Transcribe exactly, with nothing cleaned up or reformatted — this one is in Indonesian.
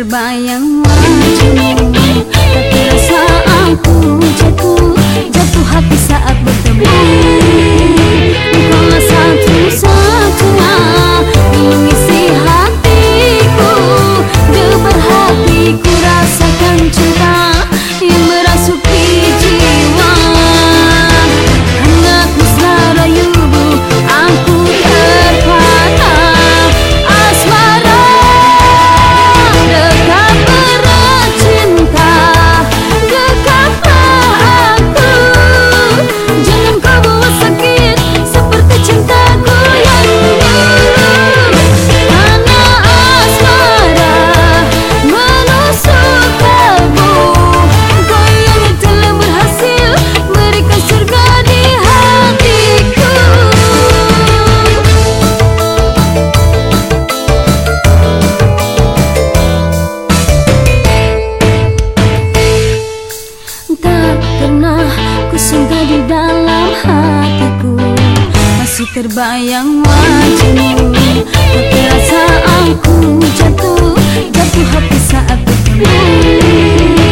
terbayang wajahmu, tak terasa aku jatuh, jatuh hati saat bertemu. Engkaulah satu-satunya yang mengisi hatiku, debar hatiku rasakan cinta yang merasuki jiwa. Hangat mesra rayumu, aku terpana asmara. Dekat erat cinta, dekatlah aku. Jangan kau buat sakit seperti cintaku yang dulu. Karena asmara menusuk kalbu, kau yang telah berhasil berikan surga di hatiku. Tak pernah kusangka di dalam hatiku masih terbayang wajahmu, tak terasa aku jatuh, jatuh hati saat bertemu.